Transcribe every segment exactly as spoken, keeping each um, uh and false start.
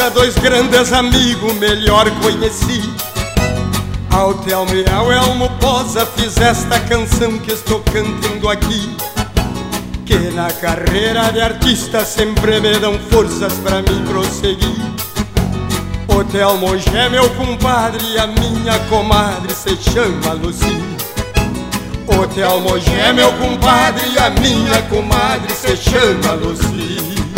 gaúcha, dois grandes amigos melhor conheci. Ao Telmo e ao Elmo Posa fiz esta canção que estou cantando aqui, que na carreira de artista sempre me dão forças pra mim prosseguir. O Telmo já é meu compadre e a minha comadre se chama Luci. O Telmo já é meu compadre e a minha comadre se chama Luci.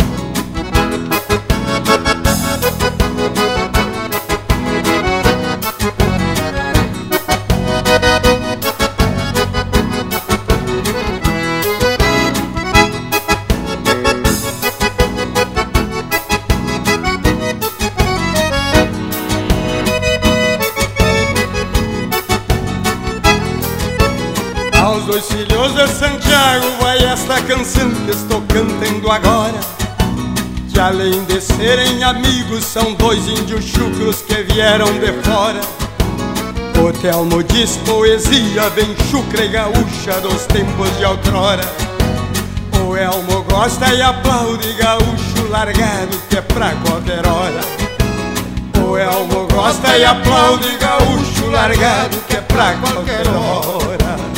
Aos dois filhos de Santiago vai esta canção que estou cantando agora, que além de serem amigos são dois índios chucros que vieram de fora. O Telmo diz poesia bem chucra e gaúcha dos tempos de outrora. O Elmo gosta e aplaude gaúcho largado que é pra qualquer hora. O Elmo gosta e aplaude gaúcho largado que é pra qualquer hora.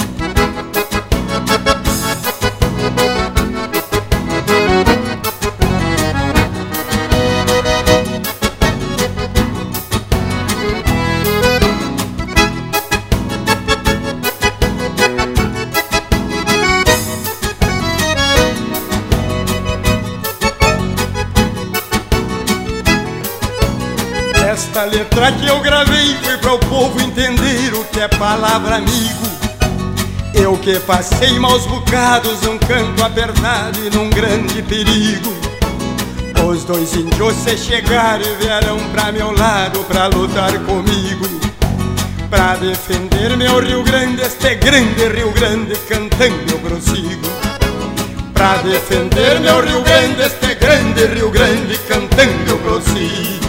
Esta letra que eu gravei foi para o povo entender o que é palavra amigo. Eu que passei maus bocados num canto apertado e num grande perigo. Os dois índios se chegaram e vieram pra meu lado pra lutar comigo, pra defender meu Rio Grande, este grande Rio Grande, cantando eu prossigo. Pra defender meu Rio Grande, este grande Rio Grande, cantando eu prossigo.